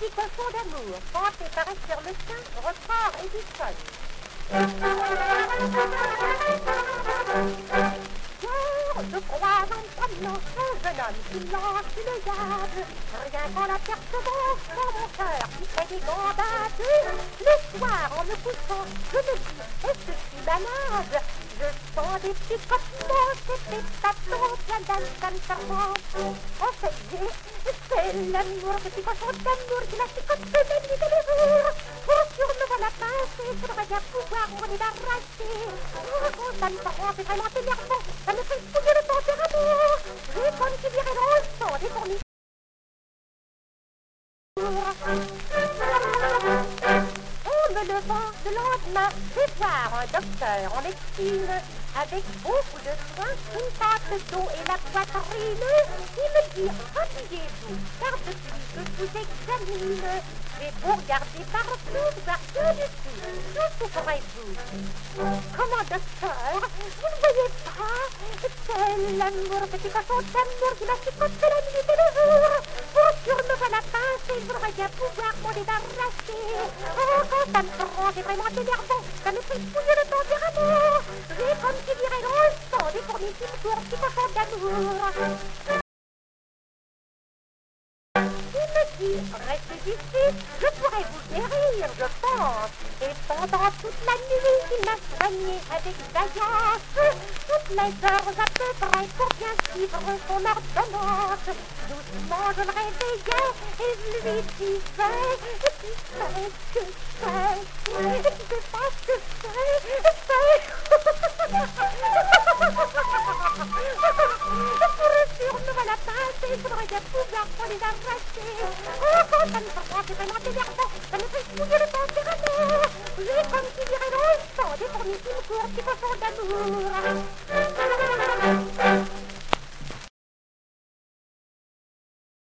Petit cochon d'amour, chanté par Esther Le Saint, Repart Edison. Je crois en promenant un jeune homme qui lance une gage. Rien qu'en l'apercevant dans mon cœur qui fait des gambades. Le soir en me couchant, je me dis, est-ce que je suis malade? Je sens des petits copements, c'est papillons, plein d'âme charmante. En fait, c'est l'amour, ce petit cochon d'amour qui m'a chicoté la nuit et le jour. Pour sûr me voilà pincé, faudrait bien pouvoir m'en débarrasser. Oh, ça me rend, c'est vraiment énervant, ça me fait fouiller le tempérament. J'ai comme qui dirait dans le sang des fourmis. En me levant le lendemain, je vais voir un docteur en médecine. Avec beaucoup de soin, une pâte d'eau et la poitrine. Il me dit, habillez-vous, car depuis que je vous examine, j'ai beau regarder partout, voir que dessus, que souffrez-vous? Comment, docteur? Vous ne voyez pas? C'est l'amour, petit cochon d'amour qui m'a chicoté la nuit et le jour. Pour sûr me voilà pincé, je voudrais bien pouvoir m'en débarrasser. Oh, quand ça me prend, c'est vraiment énervant, ça me fait fouiller le tempérament. J'ai comme qui dirait dans le sang des fourmis qui me courent, petit cochon d'amour. Il me dit, restez ici, je pourrais vous guérir, je pense. Et pendant toute la nuit, il m'a soigné avec vaillance. Toutes les heures à peu près pour bien suivre son ordonnance. Doucement je le réveillais et je lui disais, tu sais que c'est, tu sais pas ce que c'est. Pour sûr, me voilà pincé, je voudrais bien pouvoir pour les arracher. Oh, quand ça me prend, c'est vraiment énervant, ça me fait fouiller le tempérament. J'ai comme qui dirait dans le sang des fourmis qui me courent, petit cochon d'amour.